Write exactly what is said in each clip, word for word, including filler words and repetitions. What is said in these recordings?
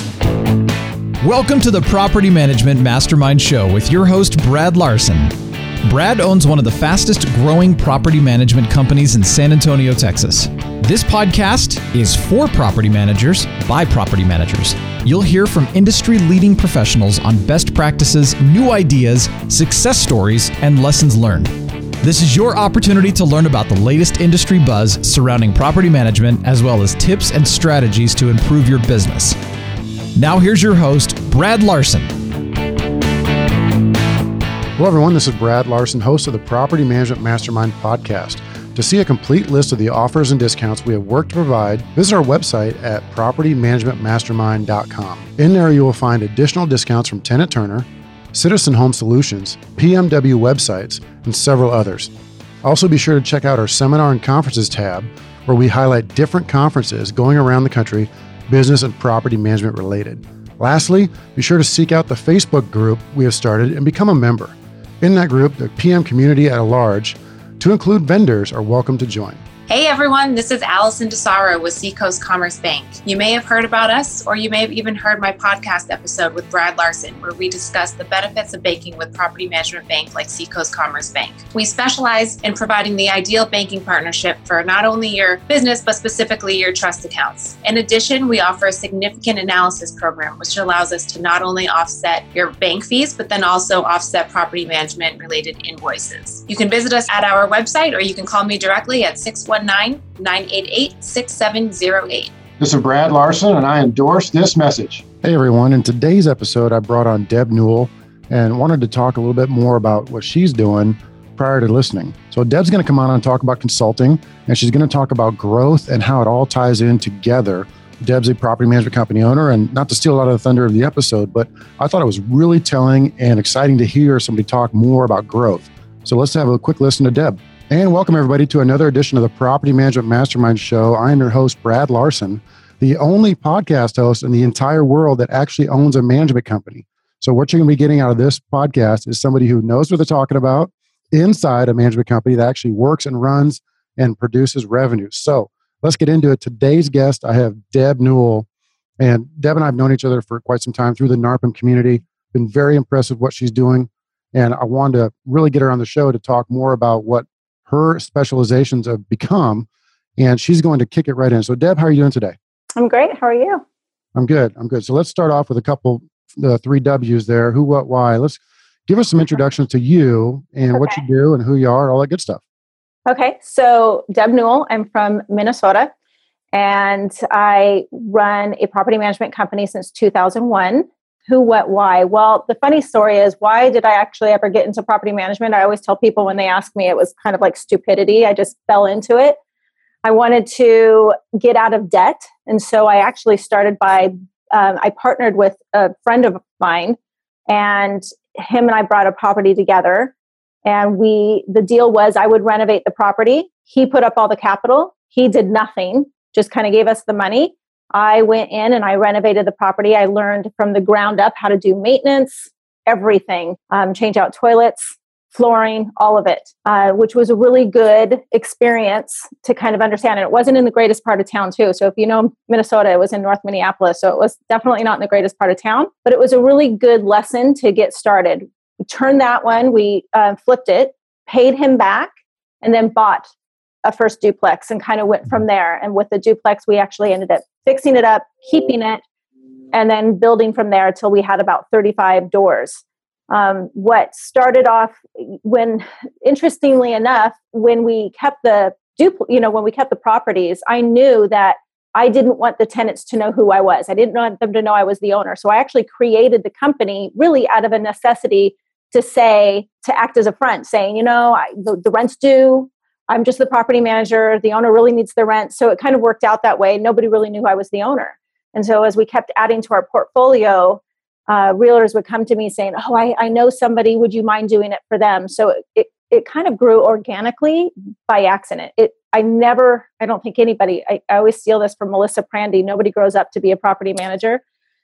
Welcome to the Property Management Mastermind Show with your host, Brad Larson. Brad owns one of the fastest growing property management companies in San Antonio, Texas. This podcast is for property managers by property managers. You'll hear from industry-leading professionals on best practices, new ideas, success stories, and lessons learned. This is your opportunity to learn about the latest industry buzz surrounding property management, as well as tips and strategies to improve your business. Now here's your host, Brad Larson. Hello everyone, this is Brad Larson, host of the Property Management Mastermind podcast. To see a complete list of the offers and discounts we have worked to provide, visit our website at property management mastermind dot com. In there you will find additional discounts from Tenant Turner, Citizen Home Solutions, P M W websites, and several others. Also be sure to check out our Seminar and Conferences tab, where we highlight different conferences going around the country, business and property management related. Lastly, be sure to seek out the Facebook group we have started and become a member. In that group, the P M community at large, to include vendors, are welcome to join. Hey everyone, this is Allison DeSaro with Seacoast Commerce Bank. You may have heard about us, or you may have even heard my podcast episode with Brad Larson, where we discuss the benefits of banking with property management bank like Seacoast Commerce Bank. We specialize in providing the ideal banking partnership for not only your business, but specifically your trust accounts. In addition, we offer a significant analysis program, which allows us to not only offset your bank fees, but then also offset property management related invoices. You can visit us at our website, or you can call me directly at six one nine, nine eight eight, six seven zero eight. This is Brad Larson, and I endorse this message. Hey everyone, in today's episode, I brought on Deb Newell and wanted to talk a little bit more about what she's doing prior to listening. So Deb's going to come on and talk about consulting, and she's going to talk about growth and how it all ties in together. Deb's a property management company owner, and not to steal a lot of the thunder of the episode, but I thought it was really telling and exciting to hear somebody talk more about growth. So let's have a quick listen to Deb. And welcome everybody to another edition of the Property Management Mastermind Show. I am your host, Brad Larson, the only podcast host in the entire world that actually owns a management company. So what you're going to be getting out of this podcast is somebody who knows what they're talking about inside a management company that actually works and runs and produces revenue. So let's get into it. Today's guest, I have Deb Newell. And Deb and I have known each other for quite some time through the NARPM community. Been very impressed with what she's doing. And I wanted to really get her on the show to talk more about what her specializations have become, and she's going to kick it right in. So Deb, how are you doing today? I'm great. How are you? I'm good. I'm good. So let's start off with a couple, the uh, three W's there. Who, what, why. Let's give us some introductions to you and okay. what you do and who you are, all that good stuff. Okay. So Deb Newell, I'm from Minnesota, and I run a property management company since two thousand one. Who, what, why? Well, the funny story is, why did I actually ever get into property management? I always tell people when they ask me, it was kind of like stupidity. I just fell into it. I wanted to get out of debt. And so I actually started by, um, I partnered with a friend of mine, and him and I brought a property together. And we, the deal was I would renovate the property. He put up all the capital. He did nothing, just kind of gave us the money. I went in and I renovated the property. I learned from the ground up how to do maintenance, everything, um, change out toilets, flooring, all of it, uh, which was a really good experience to kind of understand. And it wasn't in the greatest part of town too. So if you know Minnesota, it was in North Minneapolis. So it was definitely not in the greatest part of town, but it was a really good lesson to get started. We turned that one, we uh, flipped it, paid him back, and then bought a first duplex and kind of went from there. And with the duplex, we actually ended up fixing it up, keeping it, and then building from there till we had about thirty-five doors. Um, what started off when, interestingly enough, when we kept the dupl- you know, when we kept the properties, I knew that I didn't want the tenants to know who I was. I didn't want them to know I was the owner. So I actually created the company really out of a necessity to say, to act as a front, saying, you know, I, the, the rent's due. I'm just the property manager. The owner really needs the rent. So it kind of worked out that way. Nobody really knew I was the owner. And so as we kept adding to our portfolio, uh, realtors would come to me saying, oh, I, I know somebody. Would you mind doing it for them? So it, it, it kind of grew organically by accident. It I never, I don't think anybody, I, I always steal this from Melissa Prandy. Nobody grows up to be a property manager.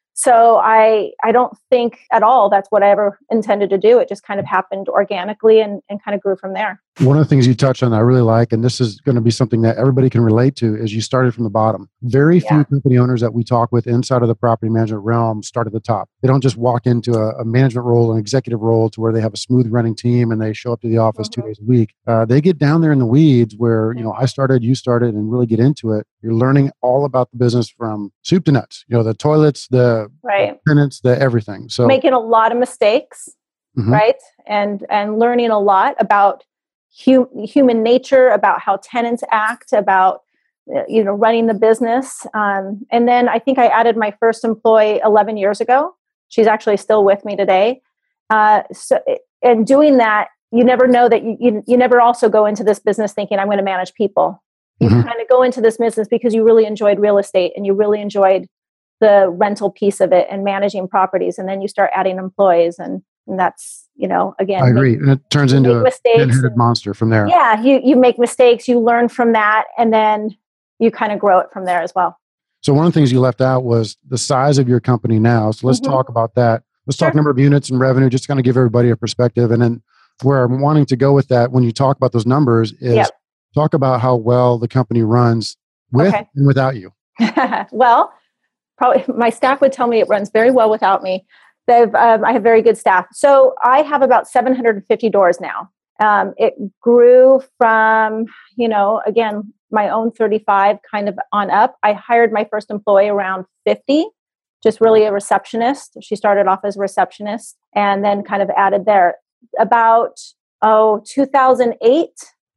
So I I don't think at all that's what I ever intended to do. It just kind of happened organically and, and kind of grew from there. One of the things you touched on that I really like, and this is going to be something that everybody can relate to, is you started from the bottom. Very few Yeah. company owners that we talk with inside of the property management realm start at the top. They don't just walk into a, a management role, an executive role to where they have a smooth running team and they show up to the office Mm-hmm. two days a week. Uh, they get down there in the weeds where, you know, I started, you started, and really get into it. You're learning all about the business from soup to nuts, you know, the toilets, the Right. tenants, the everything. So Making a lot of mistakes, Mhm. right? And and learning a lot about hu- human nature, about how tenants act, about uh, you know running the business. Um, and then I think I added my first employee eleven years ago. She's actually still with me today. Uh, so, and doing that, you never know that you, you you never also go into this business thinking I'm going to manage people. You Mhm. kind of go into this business because you really enjoyed real estate and you really enjoyed the rental piece of it and managing properties, and then you start adding employees, and, and that's you know again. I agree. And it turns you into make a mistakes ten-headed and- monster from there. Yeah, you you make mistakes, you learn from that, and then you kind of grow it from there as well. So one of the things you left out was the size of your company now. So let's Mhm. talk about that. Let's Sure. talk number of units and revenue, just to kind of give everybody a perspective. And then where I'm wanting to go with that when you talk about those numbers is Yep. talk about how well the company runs with Okay. and without you. Well, probably my staff would tell me it runs very well without me. They've, um, I have very good staff. So I have about seven hundred fifty doors now. Um, it grew from, you know, again, my own thirty-five kind of on up. I hired my first employee around fifty, just really a receptionist. She started off as a receptionist and then kind of added there. About, oh, two thousand eight,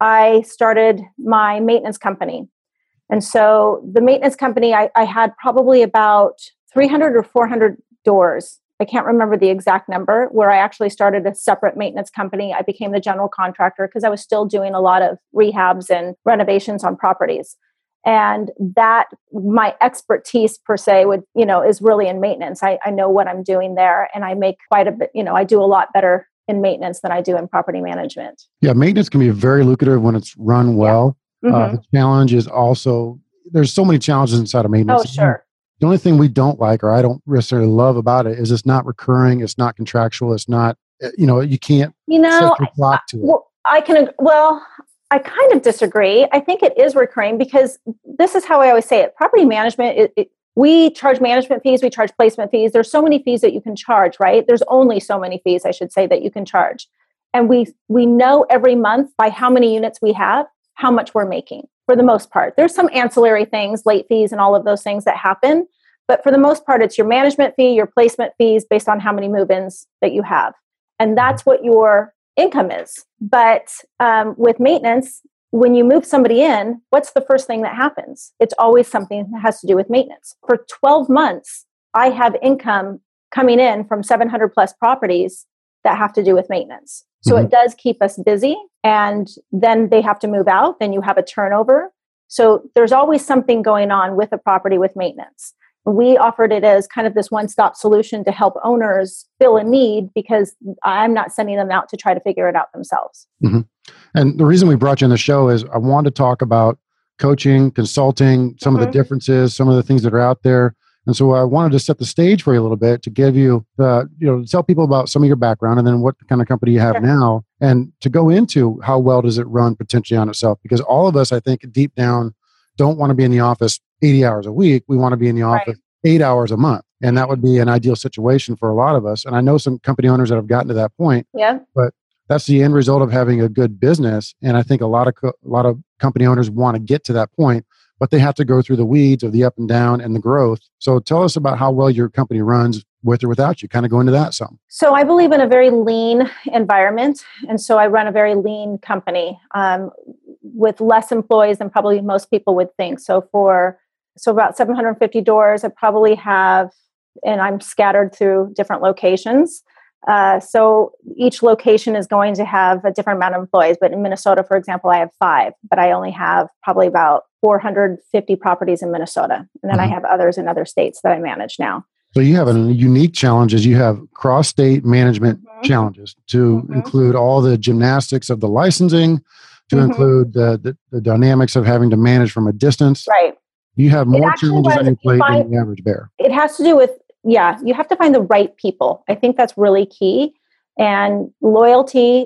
I started my maintenance company. And so the maintenance company, I, I had probably about three hundred or four hundred doors. I can't remember the exact number, where I actually started a separate maintenance company. I became the general contractor because I was still doing a lot of rehabs and renovations on properties. And that, my expertise per se would, you know, is really in maintenance. I, I know what I'm doing there, and I make quite a bit, you know, I do a lot better in maintenance than I do in property management. Yeah, maintenance can be very lucrative when it's run well. Mhm. Uh, the challenge is also, there's so many challenges inside of maintenance. Oh, sure. The only thing we don't like, or I don't necessarily love about it, is it's not recurring, it's not contractual, it's not, you know, you can't You know, set your clock to it. well, I can, well, I kind of disagree. I think it is recurring because this is how I always say it. Property management, it, it, we charge management fees, we charge placement fees. There's so many fees that you can charge, right? There's only so many fees, I should say, that you can charge. And we we know every month by how many units we have, how much we're making for the most part. There's some ancillary things, late fees and all of those things that happen. But for the most part, it's your management fee, your placement fees based on how many move-ins that you have. And that's what your income is. But um, with maintenance, when you move somebody in, what's the first thing that happens? It's always something that has to do with maintenance. For twelve months, I have income coming in from seven hundred plus properties that have to do with maintenance. So Mhm. it does keep us busy. And then they have to move out. Then you have a turnover. So there's always something going on with a property with maintenance. We offered it as kind of this one-stop solution to help owners fill a need because I'm not sending them out to try to figure it out themselves. Mhm. And the reason we brought you on the show is I want to talk about coaching, consulting, some of Mhm. the differences, some of the things that are out there. And so I wanted to set the stage for you a little bit to give you, uh, you know, tell people about some of your background and then what kind of company you have Sure. now, and to go into how well does it run potentially on itself. Because all of us, I think, deep down, don't want to be in the office eighty hours a week. We want to be in the Right. office eight hours a month. And that would be an ideal situation for a lot of us. And I know some company owners that have gotten to that point. Yeah. That's the end result of having a good business. And I think a lot of co- a lot of company owners want to get to that point, but they have to go through the weeds of the up and down and the growth. So tell us about how well your company runs with or without you. Kind of go into that some. So I believe in a very lean environment. And so I run a very lean company um, with less employees than probably most people would think. So for, so about seven hundred fifty doors, I probably have, and I'm scattered through different locations. Uh, so each location is going to have a different amount of employees. But in Minnesota, for example, I have five, but I only have probably about four hundred fifty properties in Minnesota. And then Mhm. I have others in other states that I manage now. So you have a unique challenge is you have cross-state management Mhm. challenges to Mhm. include all the gymnastics of the licensing, to Mhm. include the, the, the dynamics of having to manage from a distance. Right. You have more actually challenges on was- your plate if I- than the average bear. It has to do with, yeah, you have to find the right people. I think that's really key. And loyalty,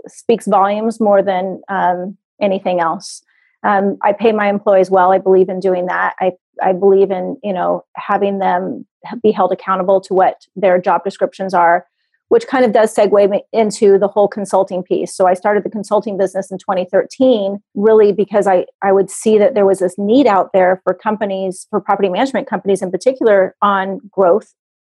speaks volumes more than um, anything else. Um, I pay my employees well. I believe in doing that. I, I believe in, you know, having them be held accountable to what their job descriptions are, which kind of does segue me into the whole consulting piece. So I started the consulting business in twenty thirteen, really because I, I would see that there was this need out there for companies, for property management companies in particular, on growth,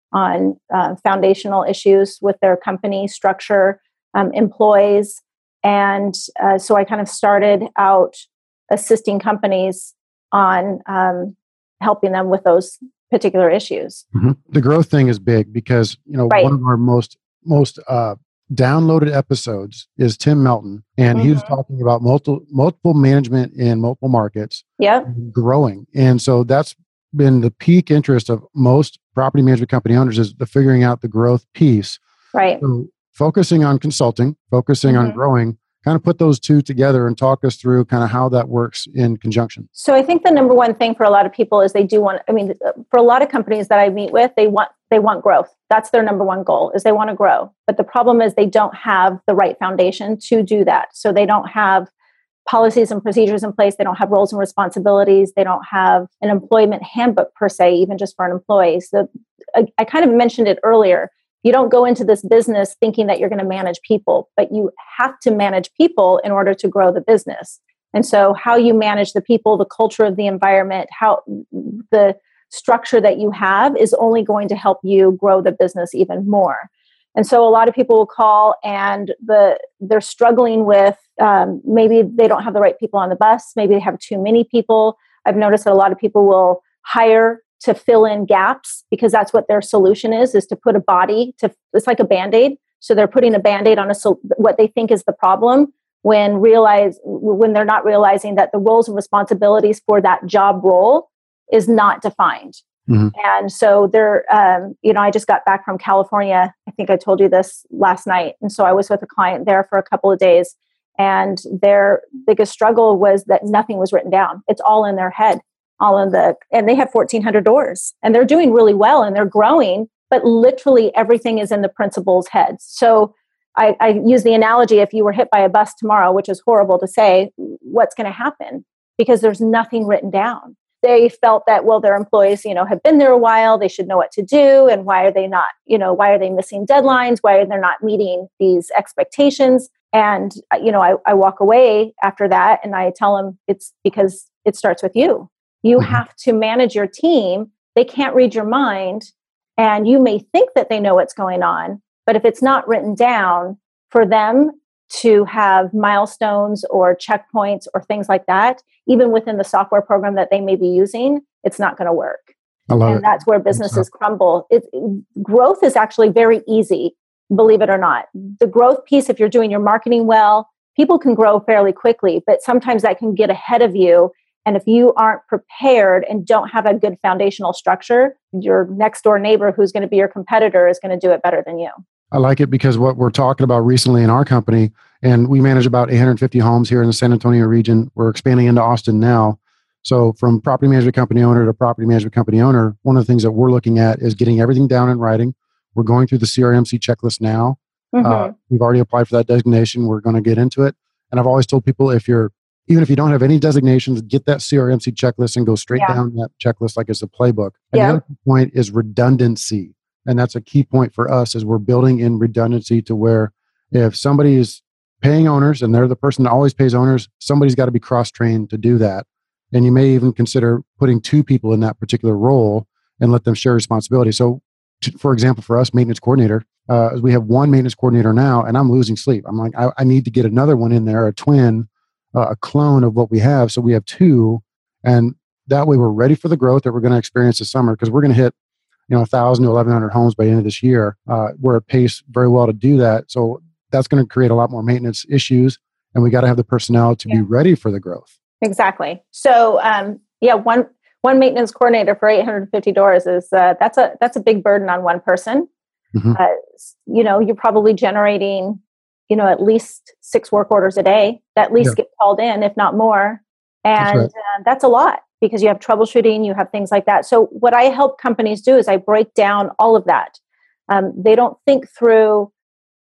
on uh, foundational issues with their company structure, um, employees. And uh, so I kind of started out assisting companies on um, helping them with those particular issues. Mm-hmm. The growth thing is big because, you know, right. one of our most most uh, downloaded episodes is Tim Melton, and mm-hmm. he was talking about multiple multiple management in multiple markets, yep. growing. And so that's been the peak interest of most property management company owners, is the figuring out the growth piece. Right. So focusing on consulting, focusing mm-hmm. on growing, kind of put those two together and talk us through kind of how that works in conjunction. So I think the number one thing for a lot of people is they do want, I mean, for a lot of companies that I meet with, they want, they want growth. That's their number one goal, is they want to grow. But the problem is they don't have the right foundation to do that. So they don't have policies and procedures in place. They don't have roles and responsibilities. They don't have an employment handbook per se, even just for an employee. So I, I kind of mentioned it earlier. You don't go into this business thinking that you're going to manage people, but you have to manage people in order to grow the business. And so how you manage the people, the culture of the environment, how the structure that you have is only going to help you grow the business even more. And so a lot of people will call and the they're struggling with um, maybe they don't have the right people on the bus. Maybe they have too many people. I've noticed that a lot of people will hire to fill in gaps because that's what their solution is, is to put a body to, it's like a Band-Aid. So they're putting a Band-Aid on a, what they think is the problem when realize, when they're not realizing that the roles and responsibilities for that job role is not defined. Mm-hmm. And so they're, um, you know, I just got back from California. I think I told you this last night. And so I was with a client there for a couple of days, and their biggest struggle was that nothing was written down. It's all in their head. All in the, and they have fourteen hundred doors and they're doing really well and they're growing, but literally everything is in the principal's head. So I, I use the analogy, if you were hit by a bus tomorrow, which is horrible to say, what's going to happen? Because there's nothing written down. They felt that, well, their employees, you know, have been there a while, they should know what to do. And why are they not, you know, why are they missing deadlines? Why are they not meeting these expectations? And, you know, I, I walk away after that and I tell them it's because it starts with you. You mm-hmm. have to manage your team. They can't read your mind. And you may think that they know what's going on, but if it's not written down for them to have milestones or checkpoints or things like that, even within the software program that they may be using, it's not going to work. I love and it. That's where businesses crumble. It, growth is actually very easy, believe it or not. The growth piece, if you're doing your marketing well, people can grow fairly quickly, but sometimes that can get ahead of you. And if you aren't prepared and don't have a good foundational structure, your next door neighbor who's going to be your competitor is going to do it better than you. I like it because what we're talking about recently in our company, and we manage about eight hundred fifty homes here in the San Antonio region. We're expanding into Austin now. So from property management company owner to property management company owner, one of the things that we're looking at is getting everything down in writing. We're going through the C R M C checklist now. Mm-hmm. Uh, we've already applied for that designation. We're going to get into it. And I've always told people, if you're even if you don't have any designations, get that C R M C checklist and go straight yeah. down that checklist like it's a playbook. And yeah. the other point is redundancy. And that's a key point for us, is we're building in redundancy to where if somebody is paying owners and they're the person that always pays owners, somebody's got to be cross-trained to do that. And you may even consider putting two people in that particular role and let them share responsibility. So to, for example, for us, maintenance coordinator, uh, we have one maintenance coordinator now, and I'm losing sleep. I'm like, I, I need to get another one in there, a twin, uh, a clone of what we have. So we have two, and that way we're ready for the growth that we're going to experience this summer, because we're going to hit, you know, one thousand to eleven hundred homes by the end of this year. Uh, we're at pace very well to do that. So that's going to create a lot more maintenance issues, and we got to have the personnel to yeah. be ready for the growth. Exactly. So, um, yeah, one one maintenance coordinator for eight hundred fifty doors is uh, that's a that's a big burden on one person. Mm-hmm. Uh, you know, you're probably generating, you know, at least six work orders a day that at least yeah. get called in, if not more, and that's, right. uh, that's a lot, because you have troubleshooting, you have things like that. So what I help companies do is I break down all of that. Um, they don't think through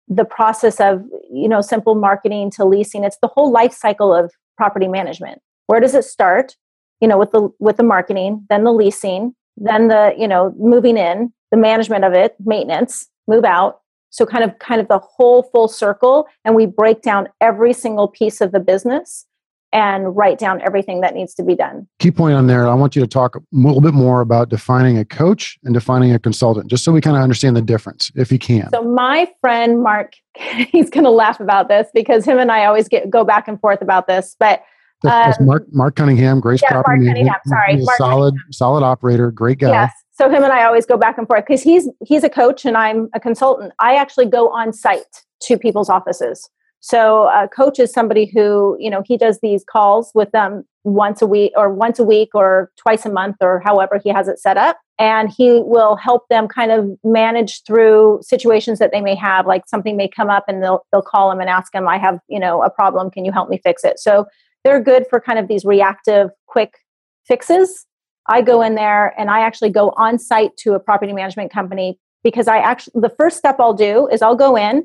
the process of, you know, simple marketing to leasing. It's the whole life cycle of property management. Where does it start? You know, with the with the marketing, then the leasing, then the, you know, moving in, the management of it, maintenance, move out. So kind of kind of the whole full circle. And we break down every single piece of the business and write down everything that needs to be done. Key point on there, I want you to talk a little bit more about defining a coach and defining a consultant, just so we kind of understand the difference, if you can. So my friend Mark, he's going to laugh about this because him and I always get go back and forth about this. But um, that's, that's Mark Mark Cunningham, Grace yeah, Property Mark Cunningham. Sorry, He's a Mark solid Cunningham. solid operator, great guy. Yes. So him and I always go back and forth because he's he's a coach and I'm a consultant. I actually go on site to people's offices. So a coach is somebody who, you know, he does these calls with them once a week or once a week or twice a month or however he has it set up. And he will help them kind of manage through situations that they may have, like something may come up and they'll they'll call him and ask him, I have, you know, a problem. Can you help me fix it? So they're good for kind of these reactive, quick fixes. I go in there and I actually go on site to a property management company because I actually, the first step I'll do is I'll go in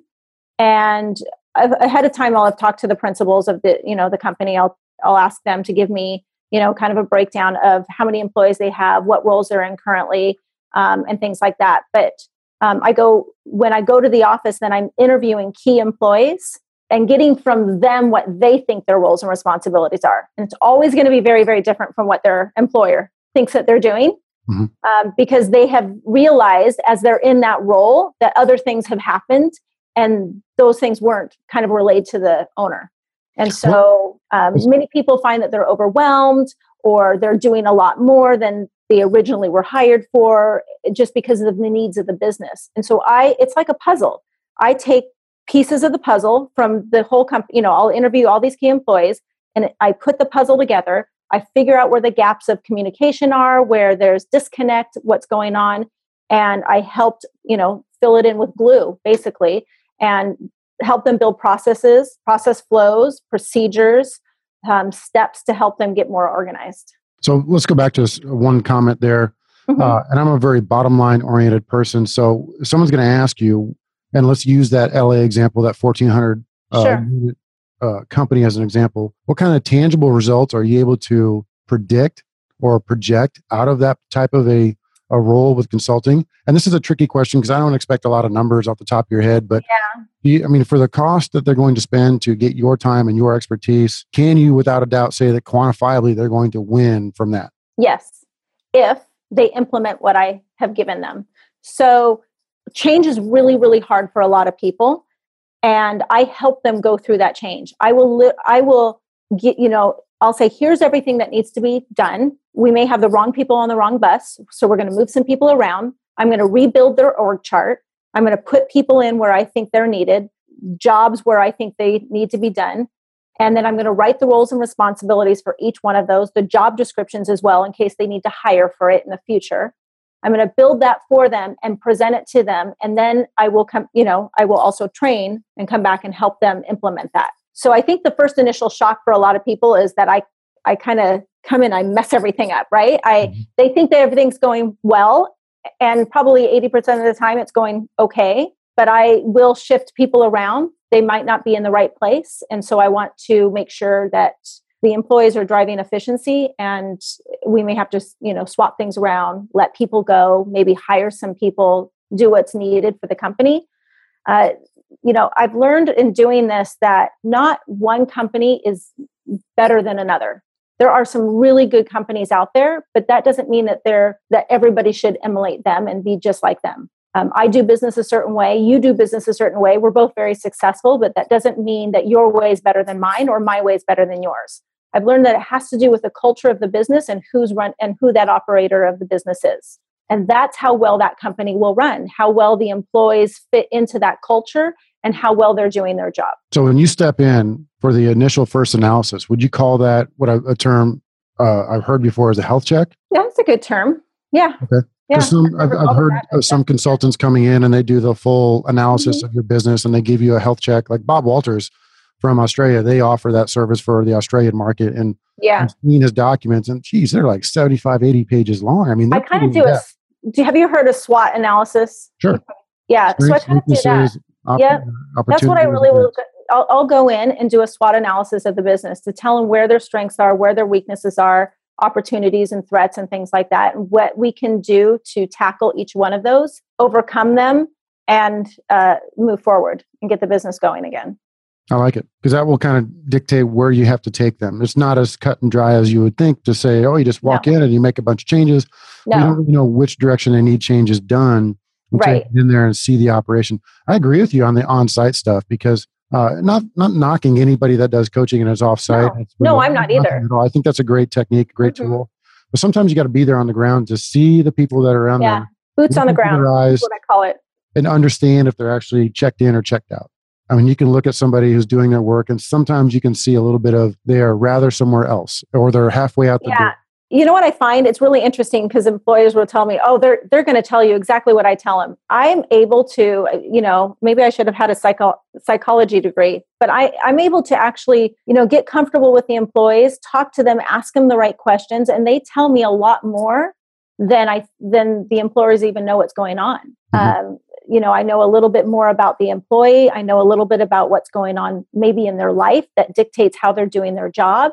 and ahead of time, I'll have talked to the principals of the, you know, the company. I'll, I'll ask them to give me, you know, kind of a breakdown of how many employees they have, what roles they're in currently, um, and things like that. But um, I go, when I go to the office, then I'm interviewing key employees and getting from them what they think their roles and responsibilities are. And it's always going to be very, very different from what their employer thinks that they're doing. Mm-hmm. um, because they have realized as they're in that role that other things have happened and those things weren't kind of relayed to the owner. And so um, many people find that they're overwhelmed or they're doing a lot more than they originally were hired for just because of the needs of the business. And so I, it's like a puzzle. I take pieces of the puzzle from the whole company, you know, I'll interview all these key employees and I put the puzzle together. I figure out where the gaps of communication are, where there's disconnect, what's going on. And I helped, you know, fill it in with glue basically. And help them build processes, process flows, procedures, um, steps to help them get more organized. So let's go back to this one comment there. Mm-hmm. Uh, and I'm a very bottom line oriented person. So if someone's going to ask you, and let's use that L A example, that fourteen hundred uh, sure. unit, uh, company as an example, what kind of tangible results are you able to predict or project out of that type of a a role with consulting? And this is a tricky question because I don't expect a lot of numbers off the top of your head, but yeah. you, I mean, for the cost that they're going to spend to get your time and your expertise, can you without a doubt say that quantifiably they're going to win from that? Yes, if they implement what I have given them. So change is really, really hard for a lot of people. And I help them go through that change. I will, li- I will get, you know, I'll say, here's everything that needs to be done. We may have the wrong people on the wrong bus. So we're going to move some people around. I'm going to rebuild their org chart. I'm going to put people in where I think they're needed, jobs where I think they need to be done. And then I'm going to write the roles and responsibilities for each one of those, the job descriptions as well, in case they need to hire for it in the future. I'm going to build that for them and present it to them. And then I will come, you know, I will also train and come back and help them implement that. So I think the first initial shock for a lot of people is that I, I kind of come in, I mess everything up, right? I, mm-hmm. They think that everything's going well, and probably eighty percent of the time it's going okay, but I will shift people around. They might not be in the right place. And so I want to make sure that the employees are driving efficiency, and we may have to, you know, swap things around, let people go, maybe hire some people, do what's needed for the company. Uh, you know, I've learned in doing this that not one company is better than another. There are some really good companies out there, but that doesn't mean that they're that everybody should emulate them and be just like them. Um, I do business a certain way. You do business a certain way. We're both very successful, but that doesn't mean that your way is better than mine or my way is better than yours. I've learned that it has to do with the culture of the business and who's run and who that operator of the business is. And that's how well that company will run, how well the employees fit into that culture and how well they're doing their job. So when you step in for the initial first analysis, would you call that what a, a term uh, I've heard before as a health check? Yeah, that's a good term. Yeah. Okay. Yeah, some, I've, I've heard of some consultants coming in and they do the full analysis mm-hmm. of your business and they give you a health check. Like Bob Walters from Australia, they offer that service for the Australian market. And yeah, I've seen his documents and geez, they're like seventy-five, eighty pages long. I mean, I kind of do a, do, have you heard of SWOT analysis? Sure. Yeah. Strengths, so I kind of do that. op- Yeah, that's what I really will. I'll, I'll go in and do a SWOT analysis of the business to tell them where their strengths are, where their weaknesses are, opportunities and threats and things like that, and what we can do to tackle each one of those, overcome them, and uh, move forward and get the business going again. I like it because that will kind of dictate where you have to take them. It's not as cut and dry as you would think to say, oh, you just walk no. in and you make a bunch of changes. No. You don't really know which direction they need changes done. Right. Get in there and see the operation. I agree with you on the on-site stuff because uh, not not knocking anybody that does coaching and is off-site. No, no I'm not either. At all. I think that's a great technique, great mm-hmm. tool. But sometimes you got to be there on the ground to see the people that are around yeah. them. Boots on the ground. That's what I call it. And understand if they're actually checked in or checked out. I mean, you can look at somebody who's doing their work and sometimes you can see a little bit of they are rather somewhere else or they're halfway out the yeah. door. You know what I find? It's really interesting because employers will tell me, oh, they're they're going to tell you exactly what I tell them. I'm able to, you know, maybe I should have had a psycho- psychology degree, but I, I'm able to actually, you know, get comfortable with the employees, talk to them, ask them the right questions, and they tell me a lot more than I than the employers even know what's going on. Mm-hmm. Um, you know, I know a little bit more about the employee. I know a little bit about what's going on maybe in their life that dictates how they're doing their job.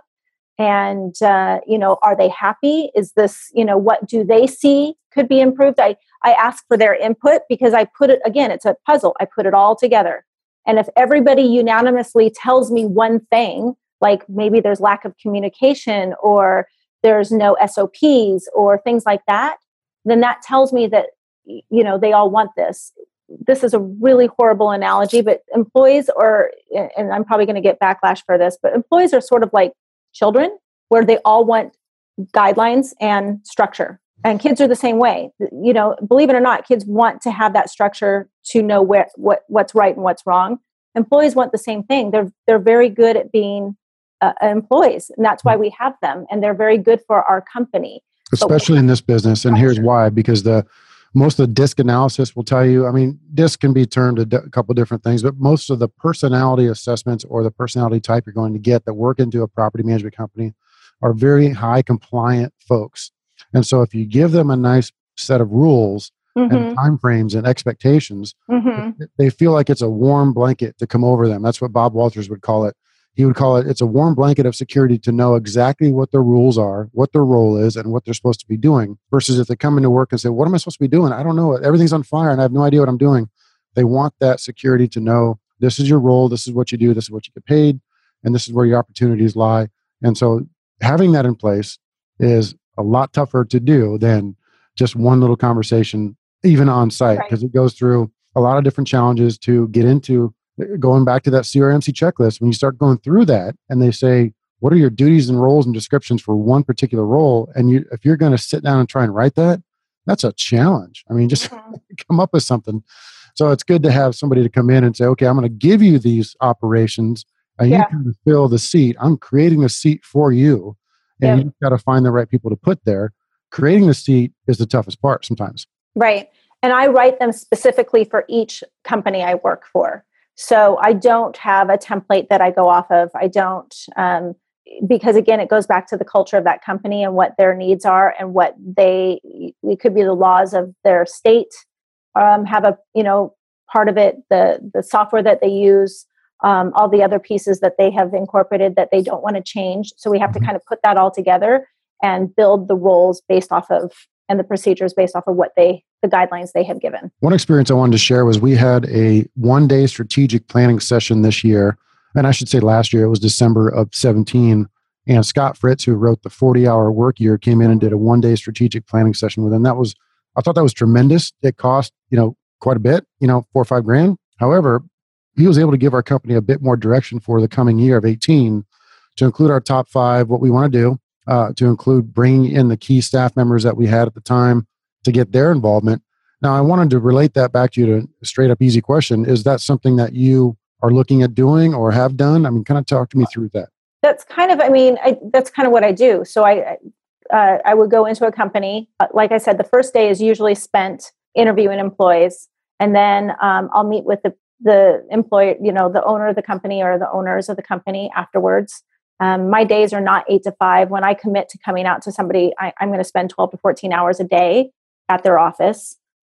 And, uh, you know, are they happy? Is this, you know, what do they see could be improved? I, I ask for their input because I put it, again, it's a puzzle. I put it all together. And if everybody unanimously tells me one thing, like maybe there's lack of communication or there's no S O Ps or things like that, then that tells me that, you know, they all want this. This is a really horrible analogy, but employees are, and I'm probably going to get backlash for this, but employees are sort of like children where they all want guidelines and structure. And kids are the same way. You know, believe it or not, kids want to have that structure to know where what what's right and what's wrong. Employees want the same thing. They're they're very good at being uh, employees, and that's why we have them. And they're very good for our company, especially in this business. And here's why: because the most of the DISC analysis will tell you. I mean, DISC can be termed a, d- a couple different things, but most of the personality assessments or the personality type you're going to get that work into a property management company are very high compliant folks. And so if you give them a nice set of rules mm-hmm. and timeframes and expectations, mm-hmm. they feel like it's a warm blanket to come over them. That's what Bob Walters would call it. He would call it, it's a warm blanket of security to know exactly what their rules are, what their role is, and what they're supposed to be doing. Versus if they come into work and say, what am I supposed to be doing? I don't know. Everything's on fire and I have no idea what I'm doing. They want that security to know this is your role, this is what you do, this is what you get paid, and this is where your opportunities lie. And so having that in place is a lot tougher to do than just one little conversation, even on site, because right. it goes through a lot of different challenges to get into. Going back to that C R M C checklist, when you start going through that and they say, what are your duties and roles and descriptions for one particular role? And you, if you're going to sit down and try and write that, that's a challenge. I mean, just mm-hmm. come up with something. So it's good to have somebody to come in and say, okay, I'm going to give you these operations and yeah. you can fill the seat. I'm creating a seat for you. And yeah. you've got to find the right people to put there. Creating the seat is the toughest part sometimes. Right. And I write them specifically for each company I work for. So I don't have a template that I go off of. I don't, um, because again, it goes back to the culture of that company and what their needs are and what they, it could be the laws of their state, um, have a, you know, part of it, the, the software that they use, um, all the other pieces that they have incorporated that they don't want to change. So we have to kind of put that all together and build the roles based off of, and the procedures based off of what they, the guidelines they have given. One experience I wanted to share was we had a one-day strategic planning session this year. And I should say last year, it was December of seventeen. And Scott Fritz, who wrote the forty-hour work year, came in and did a one-day strategic planning session with him. That was, I thought that was tremendous. It cost, you know, quite a bit, you know, four or five grand. However, he was able to give our company a bit more direction for the coming year of eighteen to include our top five, what we want to do, uh, to include bringing in the key staff members that we had at the time to get their involvement. Now, I wanted to relate that back to you to a straight up easy question. Is that something that you are looking at doing or have done? I mean, kind of talk to me through that. That's kind of, I mean, I, that's kind of what I do. So I, uh, I would go into a company. Like I said, the first day is usually spent interviewing employees. And then um, I'll meet with the, the employer, you know, the owner of the company or the owners of the company afterwards. Um, my days are not eight to five. When I commit to coming out to somebody, I, I'm going to spend twelve to fourteen hours a day at their office.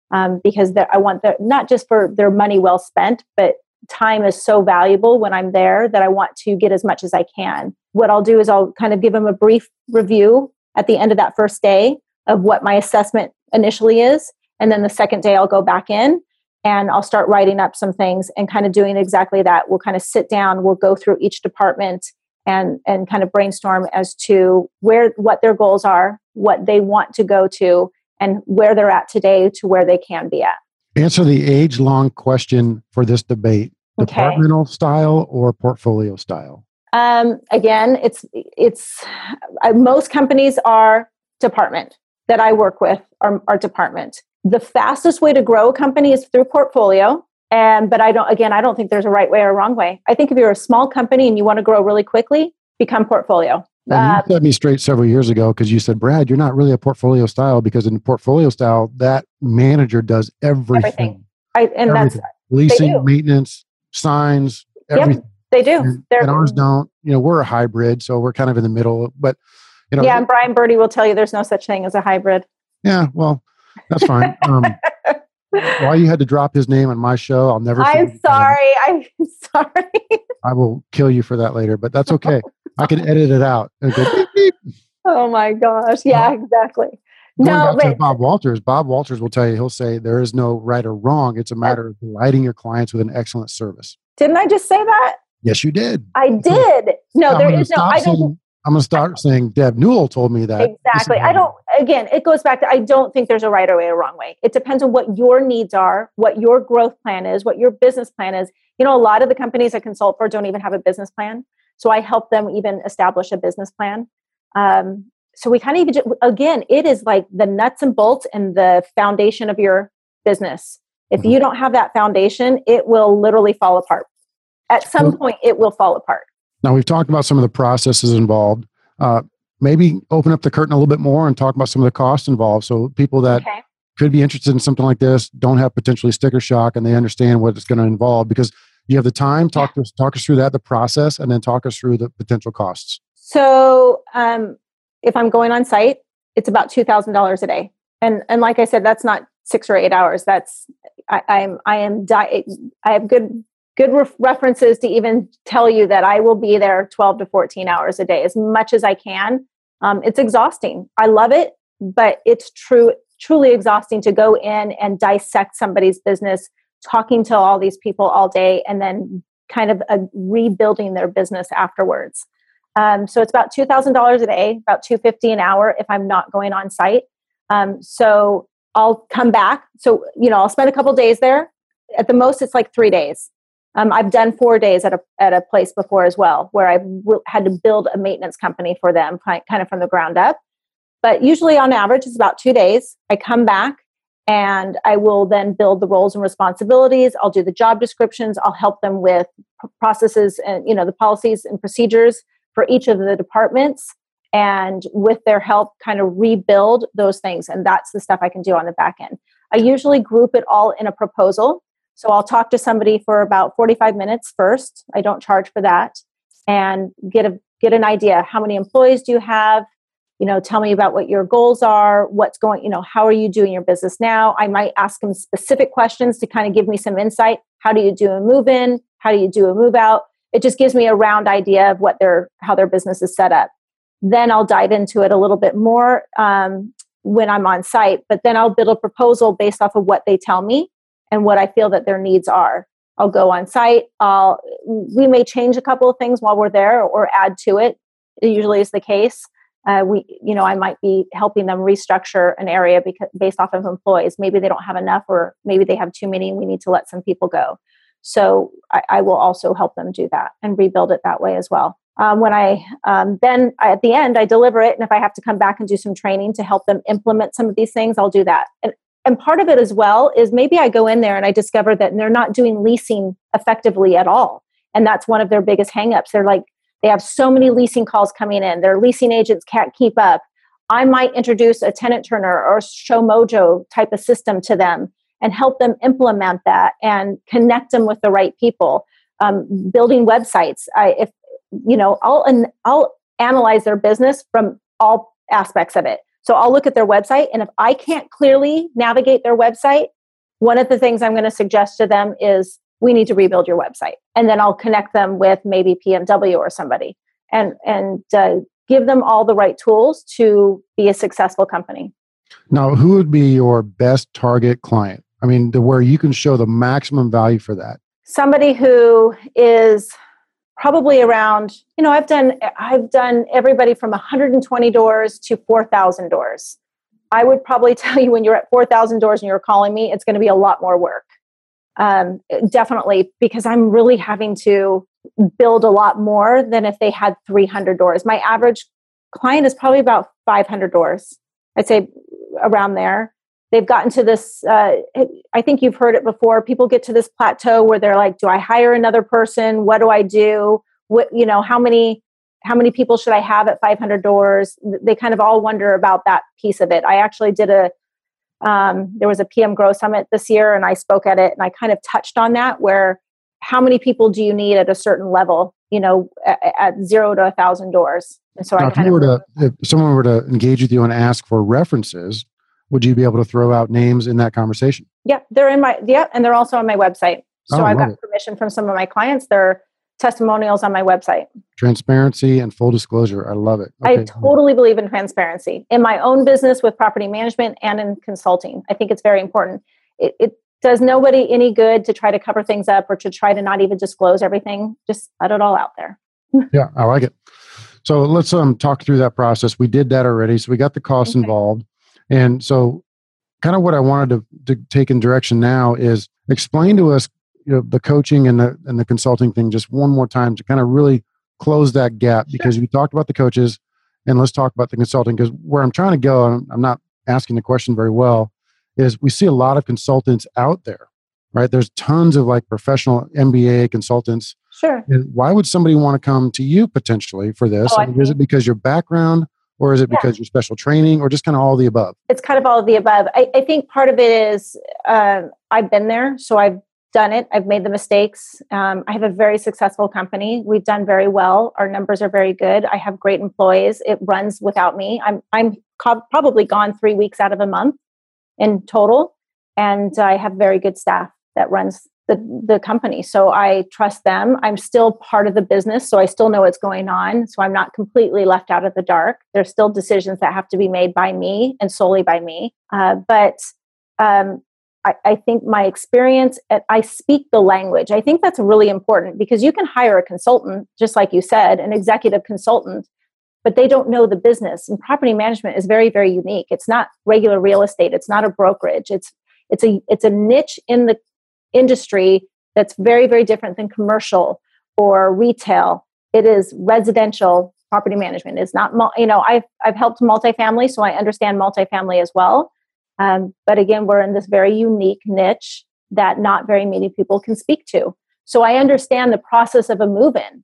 um, because I want their, not just for their money well spent, but time is so valuable when I'm there that I want to get as much as I can. What I'll do is I'll kind of give them a brief review at the end of that first day of what my assessment initially is. And then the second day I'll go back in and I'll start writing up some things and kind of doing exactly that. We'll kind of sit down, we'll go through each department and, and kind of brainstorm as to where, what their goals are, what they want to go to, and where they're at today to where they can be at. Answer the age-long question for this debate: Okay. Departmental style or portfolio style? Um, again, it's it's uh, most companies are department that I work with are, are department. The fastest way to grow a company is through portfolio. And but I don't. Again, I don't think there's a right way or a wrong way. I think if you're a small company and you want to grow really quickly, become portfolio. Well, you Uh, set me straight several years ago because you said, Brad, you're not really a portfolio style, because in portfolio style, that manager does everything. Everything. I, and Everything. that's Leasing, do. maintenance, signs, everything. they do. And, They're, and ours don't. You know, we're a hybrid, so we're kind of in the middle. But you know, yeah, and Brian Birdie will tell you there's no such thing as a hybrid. yeah. Well, that's fine. Um, why you had to drop his name on my show, I'll never. I'm forget that. sorry. I'm sorry. I will kill you for that later, but that's okay. I can edit it out and go beep, beep. Oh my gosh. Yeah, exactly. Going No, back to but Bob Walters, Bob Walters will tell you, he'll say there is no right or wrong. It's a matter of delighting your clients with an excellent service. didn't I just say that? Yes, you did. I did. No, I'm there gonna is no, stop I don't. saying- I'm going to start saying Deb Newell told me that. Exactly. I don't, again, it goes back to, I don't think there's a right way or wrong way. It depends on what your needs are, what your growth plan is, what your business plan is. You know, a lot of the companies I consult for don't even have a business plan. So I help them even establish a business plan. Um, so we kind of even, again, it is like the nuts and bolts and the foundation of your business. If Mhm. you don't have that foundation, it will literally fall apart. At some Well- point, it will fall apart. Now, we've talked about some of the processes involved. Uh, maybe open up the curtain a little bit more and talk about some of the costs involved. So people that Okay. could be interested in something like this don't have potentially sticker shock, and they understand what it's going to involve, because you have the time. Talk to us, talk us through that, the process, and then talk us through the potential costs. So um, if I'm going on site, it's about two thousand dollars a day. And and like I said, that's not six or eight hours. That's I, I'm I am di- I have good good ref- references to even tell you that I will be there twelve to fourteen hours a day, as much as I can. Um, it's exhausting. I love it, but it's true truly exhausting to go in and dissect somebody's business, talking to all these people all day, and then kind of uh, rebuilding their business afterwards. Um, so it's about two thousand dollars a day, about two hundred fifty dollars an hour if I'm not going on site. Um, so I'll come back. So, you know, I'll spend a couple days there. At the most, it's like three days. Um, I've done four days at a at a place before as well, where I've w- had to build a maintenance company for them, kind of from the ground up. But usually on average, it's about two days. I come back and I will then build the roles and responsibilities. I'll do the job descriptions. I'll help them with p- processes and, you know, the policies and procedures for each of the departments. And with their help, kind of rebuild those things. And that's the stuff I can do on the back end. I usually group it all in a proposal. So I'll talk to somebody for about forty-five minutes first. I don't charge for that, and get a get an idea. How many employees do you have? You know, tell me about what your goals are. What's going, you know, how are you doing your business now? I might ask them specific questions to kind of give me some insight. How do you do a move in? How do you do a move out? It just gives me a round idea of what their how their business is set up. Then I'll dive into it a little bit more um, when I'm on site. But then I'll build a proposal based off of what they tell me and what I feel that their needs are. I'll go on site. I'll, we may change a couple of things while we're there or add to it. It usually is the case. Uh, we, you know, I might be helping them restructure an area because based off of employees. Maybe they don't have enough, or maybe they have too many and we need to let some people go. So I, I will also help them do that and rebuild it that way as well. Um, when I um, then I, at the end, I deliver it. And if I have to come back and do some training to help them implement some of these things, I'll do that. And And part of it as well is maybe I go in there and I discover that they're not doing leasing effectively at all. And that's one of their biggest hangups. They're like, they have so many leasing calls coming in. Their leasing agents can't keep up. I might introduce a tenant turner or show mojo type of system to them and help them implement that and connect them with the right people. Um, building websites. I, if, you know, I'll, I'll analyze their business from all aspects of it. So I'll look at their website, and if I can't clearly navigate their website, one of the things I'm going to suggest to them is we need to rebuild your website. And then I'll connect them with maybe P M W or somebody and, and uh, give them all the right tools to be a successful company. Now, who would be your best target client? I mean, the, where you can show the maximum value for that. Somebody who is probably around, you know, I've done, I've done everybody from one hundred twenty doors to four thousand doors. I would probably tell you when you're at four thousand doors and you're calling me, it's going to be a lot more work. Um, definitely, because I'm really having to build a lot more than if they had three hundred doors. My average client is probably about five hundred doors. I'd say around there. They've gotten to this, uh, I think you've heard it before. People get to this plateau where they're like, do I hire another person? What do I do? What, you know, how many, how many people should I have at five hundred doors? They kind of all wonder about that piece of it. I actually did a, um, there was a P M Grow Summit this year and I spoke at it and I kind of touched on that, where how many people do you need at a certain level, you know, at, at zero to a thousand doors? And so now, I if, kind you of, were to, if someone were to engage with you and ask for references, would you be able to throw out names in that conversation? Yeah, they're in my, yeah, and they're also on my website. So Oh, I've love got it. permission from some of my clients. They're testimonials on my website. Transparency and full disclosure. I love it. I totally believe in transparency in my own business with property management and in consulting. I think it's very important. It, it does nobody any good to try to cover things up or to try to not even disclose everything. Just let it all out there. Yeah, I like it. So let's um talk through that process. We did that already. So we got the costs Okay. involved. And so kind of what I wanted to, to take in direction now is explain to us, you know, the coaching and the and the consulting thing just one more time to kind of really close that gap, because we talked about the coaches and let's talk about the consulting, because where I'm trying to go, and I'm not asking the question very well, is we see a lot of consultants out there, right? There's tons of like professional M B A consultants. Sure. And why would somebody want to come to you potentially for this? Oh, I I mean, is see. it because your background, or is it Yeah. because your special training, or just kind of all the above? It's kind of all of the above. I, I think part of it is um, I've been there, so I've done it. I've made the mistakes. Um, I have a very successful company. We've done very well. Our numbers are very good. I have great employees. It runs without me. I'm I'm co- probably gone three weeks out of a month in total, and I have very good staff that runs the the company. So I trust them. I'm still part of the business, so I still know what's going on. So I'm not completely left out of the dark. There's still decisions that have to be made by me and solely by me. Uh, but um, I, I think my experience, I speak the language. I think that's really important, because you can hire a consultant, just like you said, an executive consultant, but they don't know the business. And property management is very, very unique. It's not regular real estate. It's not a brokerage. It's it's a it's a niche in the industry that's very, very different than commercial or retail. It is residential property management. It's not, mul- you know, I've I've helped multifamily, so I understand multifamily as well. Um, but again, we're in this very unique niche that not very many people can speak to. So I understand the process of a move-in.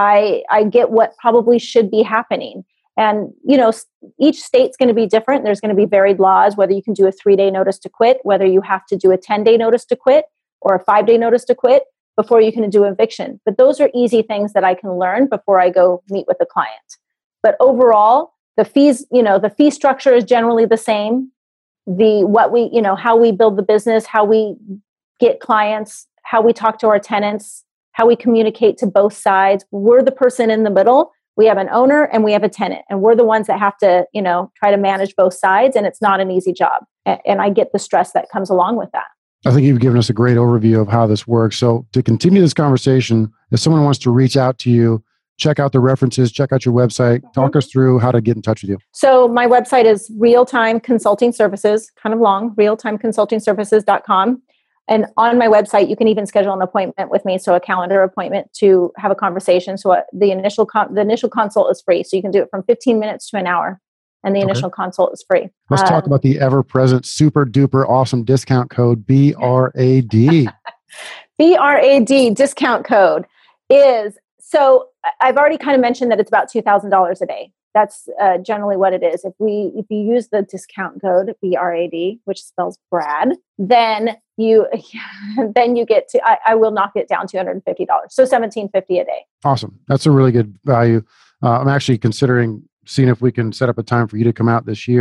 I I get what probably should be happening. And, you know, each state's going to be different. There's going to be varied laws, whether you can do a three-day notice to quit, whether you have to do a ten-day notice to quit or a five-day notice to quit before you can do eviction. But those are easy things that I can learn before I go meet with the client. But overall, the fees, you know, the fee structure is generally the same. The, what we, you know, how we build the business, how we get clients, how we talk to our tenants, how we communicate to both sides. We're the person in the middle. We have an owner and we have a tenant, and we're the ones that have to, you know, try to manage both sides. And it's not an easy job. And I get the stress that comes along with that. I think you've given us a great overview of how this works. So to continue this conversation, if someone wants to reach out to you, check out the references, check out your website, mm-hmm. talk us through how to get in touch with you. So my website is Real Time Consulting Services, kind of long, real time consulting services dot com. And on my website, you can even schedule an appointment with me, so a calendar appointment to have a conversation. So uh, the initial con- the initial consult is free. So you can do it from fifteen minutes to an hour, and the Okay. initial consult is free. Let's um, talk about the ever-present, super duper awesome discount code B R A D. B R A D discount code is, so I've already kind of mentioned that it's about two thousand dollars a day. That's uh, generally what it is. If we if you use the discount code B R A D, which spells Brad, then you then you get to I, I will knock it down two hundred fifty dollars. So seventeen fifty a day. Awesome. That's a really good value. Uh, I'm actually considering seeing if we can set up a time for you to come out this year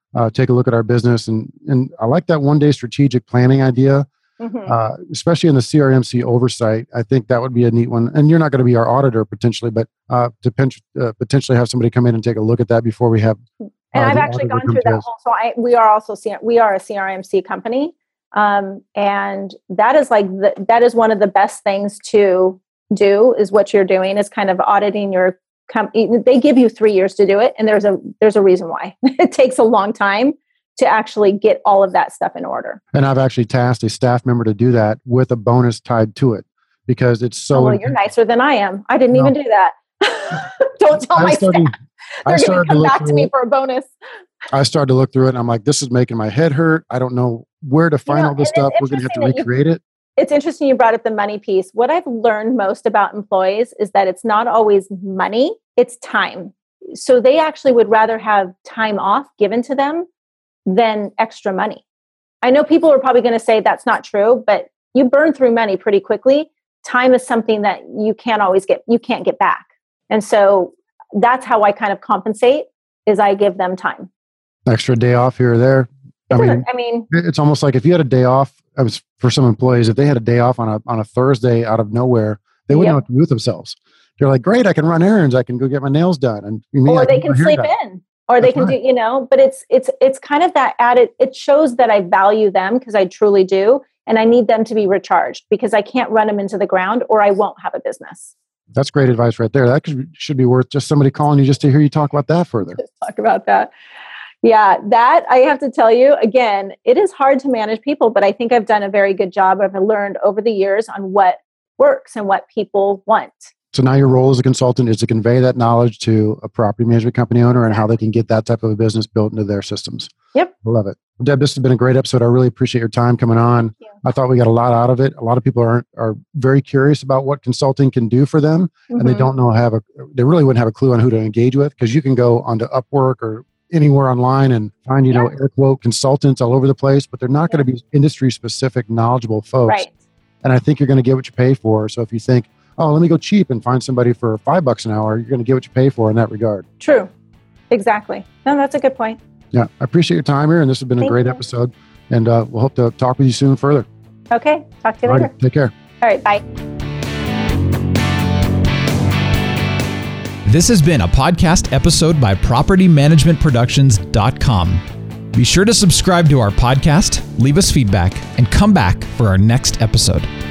uh, take a look at our business. And, and I like that one day strategic planning idea, Mm-hmm. uh, especially in the C R M C oversight. I think that would be a neat one. And you're not going to be our auditor potentially, but uh, to pen- uh, potentially have somebody come in and take a look at that before we have. And uh, I've actually gone through that whole. So I, we are also C- we are a C R M C company, um, and that is like the, that is one of the best things to do. Is what you're doing is kind of auditing your company. They give you three years to do it, and there's a there's a reason why it takes a long time to actually get all of that stuff in order. And I've actually tasked a staff member to do that with a bonus tied to it because it's so. Oh, well, you're nicer than I am. I didn't no. even do that. Don't tell I my started, staff. They're going to come back to me it. for a bonus. I started to look through it and I'm like, this is making my head hurt. I don't know where to find you know, all this stuff. We're going to have to recreate you, it. It's interesting you brought up the money piece. What I've learned most about employees is that it's not always money, it's time. So they actually would rather have time off given to them than extra money. I know people are probably going to say that's not true, but you burn through money pretty quickly. Time is something that you can't always get, you can't get back. And so that's how I kind of compensate is I give them time. Extra day off here or there. I mean, I mean, it's almost like if you had a day off, I was for some employees, if they had a day off on a on a Thursday out of nowhere, they wouldn't yep. know what to do with themselves. They're like, great, I can run errands, I can go get my nails done, and me, or I they can, can sleep in. Or they That's can right. do, you know, but it's it's it's kind of that added, it shows that I value them because I truly do. And I need them to be recharged because I can't run them into the ground or I won't have a business. That's great advice right there. That could, should be worth just somebody calling you just to hear you talk about that further. Let's talk about that. Yeah, that I have to tell you, again, it is hard to manage people, but I think I've done a very good job. I've learned over the years on what works and what people want. So now your role as a consultant is to convey that knowledge to a property management company owner and how they can get that type of a business built into their systems. Yep. I love it. Well, Deb, this has been a great episode. I really appreciate your time coming on. I thought we got a lot out of it. A lot of people are are very curious about what consulting can do for them, mm-hmm. and they don't know have a they really wouldn't have a clue on who to engage with because you can go onto Upwork or anywhere online and find, you yeah. know, air quote consultants all over the place, but they're not yeah. going to be industry specific, knowledgeable folks. Right. And I think you're going to get what you pay for. So if you think, oh, let me go cheap and find somebody for five bucks an hour, you're going to get what you pay for in that regard. True. Exactly. No, that's a good point. Yeah. I appreciate your time here. And this has been Thank a great you. episode. And uh, we'll hope to talk with you soon further. Okay. Talk to you All later. right, take care. All right. Bye. This has been a podcast episode by property management productions dot com. Be sure to subscribe to our podcast, leave us feedback, and come back for our next episode.